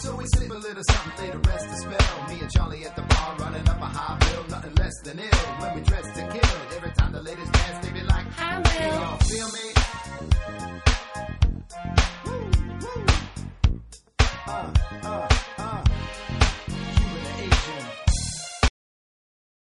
So we sip a little something, lay the rest to spell. Me and Charlie at the bar, running up a high bill, nothing less than ill. When we dress to kill, every time the ladies dance, they be like, Hi, Bill. y'all feel me?